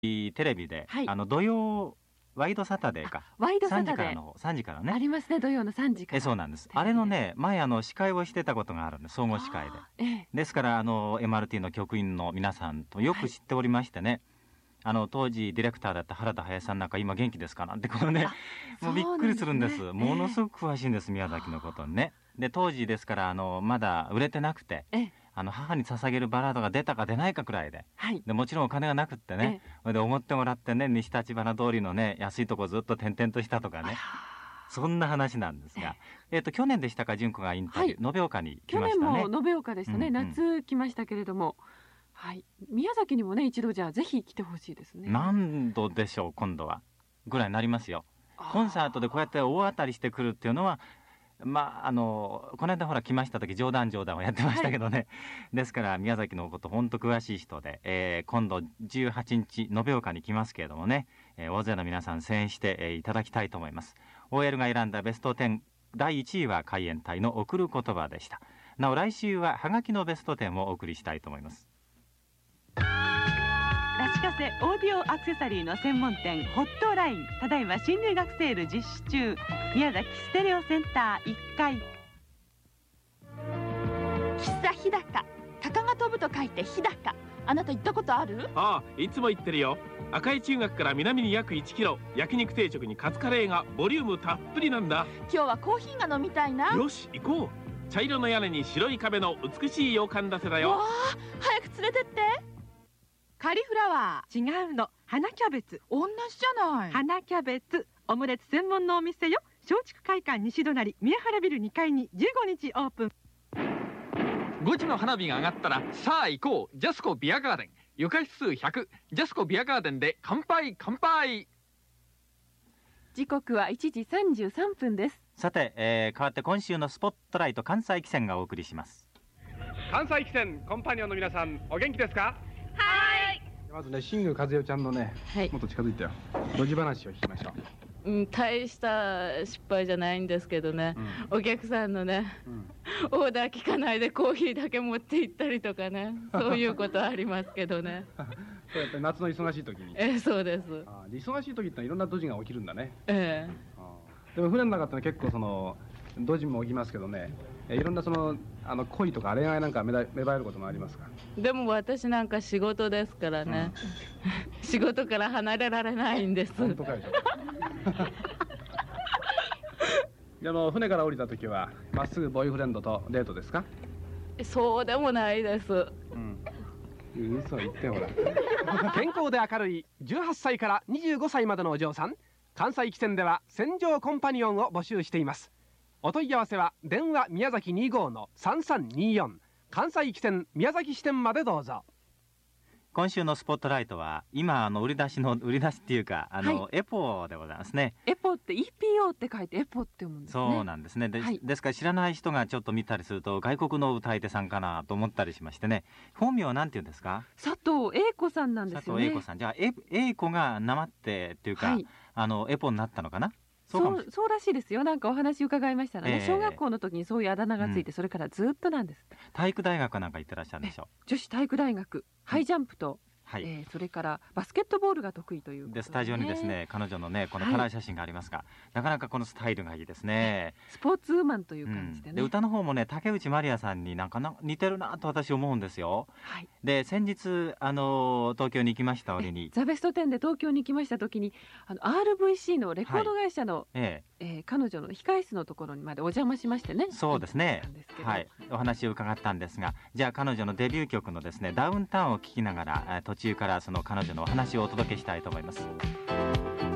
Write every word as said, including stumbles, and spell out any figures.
テレビで、 はい、 あの土曜ワイドサタデーか、 ワイドサタデーさんじからの方、さんじからねありますね、土曜のさんじから。 えそうなんです。あれのね、前あの司会をしてたことがあるんです、総合司会で。 ええ、 ですからあの エムアールティー の局員の皆さんとよく知っておりましてね、はい、あの当時ディレクターだった原田林さんなんか今元気ですかなんてこのね、もうびっくりするんです。ものすごく詳しいんです、宮崎のことにね。で当時ですからあのまだ売れてなくて、ええ、あの母に捧げるバラードが出たか出ないかくらいで、はい、でもちろんお金がなくってね、それでおごってもらってね、西立花通りのね安いとこずっと転々としたとかね、そんな話なんですが、えー、と去年でしたか、純子がインタビュー、はい、延岡に来ましたね。 去年も延岡でしたね、うんうん、夏来ましたけれども、はい、宮崎にもね一度じゃあぜひ来てほしいですね。 何度でしょう今度はぐらいになりますよ。コンサートでこうやって大当たりしてくるっていうのは、まあ、あのこの間ほら来ました時冗談冗談をやってましたけどね、はい、ですから宮崎のこと本当詳しい人で、えー、今度じゅうはちにち延岡に来ますけれどもね、えー、大勢の皆さん声援して、えー、いただきたいと思います。 オーエル が選んだベストじゅうだいいちいは海援隊の贈る言葉でした。なお来週はハガキのベストじゅうをお送りしたいと思います。 ラジカセオーディオアクセサリーの専門店ホットライン、ただいま新入学セール実施中。宮崎ステレオセンターいっかい。 喫茶日高、鷹が飛ぶと書いて日高。あなた行ったことある？ ああ、いつも行ってるよ。赤い中学から南に約いちキロ、焼肉定食にカツカレーがボリュームたっぷりなんだ。 今日はコーヒーが飲みたいな。 よし行こう。茶色の屋根に白い壁の美しい洋館建てだよ。 わあ、早く連れてって。 カリフラワー。違うの、花キャベツ。 同じじゃない。 花キャベツオムレツ専門のお店よ。松竹会館西隣宮原ビルにかいにじゅうごにちオープン。 ごじの花火が上がったらさあ行こう。ジャスコビアガーデン、床指数ひゃく、ジャスコビアガーデンで乾杯乾杯。 時刻はいちじさんじゅうさんぷんです。 さて、えー、代わって今週のスポットライト関西汽船がお送りします。 関西汽船コンパニオンの皆さん、お元気ですか？ はい。 まずね、新宮和代ちゃんのね、はい、もっと近づいてよ、路地話を聞きましょう。 うん、大した失敗じゃないんですけどね、うん、お客さんのね、うん、オーダー聞かないでコーヒーだけ持って行ったりとかね、そういうことありますけどね。 そうやって夏の忙しい時に。 ええ、そうです。 あ、忙しい時っていろんなドジが起きるんだね。 ええ。 あ、でも船の中って結構そのドジも起きますけどね、いろんなそのあの恋とか恋愛なんか芽生えることもありますか？でも私なんか仕事ですからね、うん、仕事から離れられないんです。 本当かい。でも船から降りた時はまっすぐボーイフレンドとデートですか？ そうでもないです。 うん、嘘言ってほら。 健康で明るいじゅうはっさいからにじゅうごさいまでのお嬢さん、関西汽船では船上コンパニオンを募集しています。お問い合わせは電話宮崎にじゅうごのさんさんによん、関西汽船宮崎支店までどうぞ。 今週のスポットライトは今あの売り出しの売り出しっていうかあの、 はい、 エポでございますね。 エポって イーピーオー って書いてエポって読むんですね。 そうなんですね。 で,、 はい、 ですから知らない人がちょっと見たりすると外国の歌い手さんかなと思ったりしましてね。本名はなんて言うんですか？ 佐藤英子さんなんですよね。 佐藤英子さん。じゃあ英子がなまってっていうか、はい、あのエポになったのかな。 そうそうそうらしいですよ。なんかお話伺いましたらね、えー、小学校の時にそういうあだ名がついて、うん、それからずっとなんです。 体育大学なんか行ってらっしゃるでしょ。 女子体育大学、ハイジャンプと、 はい、 えー、それからバスケットボールが得意ということで、ね、 でスタジオにですね彼女のねこのカラー写真がありますが、はい、なかなかこのスタイルがいいですね。 スポーツウーマンという感じでね、 うん、で歌の方もね竹内まりやさんになんかな似てるなと私思うんですよ。はい、で先日あの東京に行きました折にザベストじゅうで東京に行きました時にあの アールブイシー のレコード会社の、はい、えええー、彼女の控室のところにまでお邪魔しましてね。 そうですね、はい、お話を伺ったんですが、じゃあ彼女のデビュー曲のですねダウンタウンを聴きながら途中からその彼女のお話をお届けしたいと思います。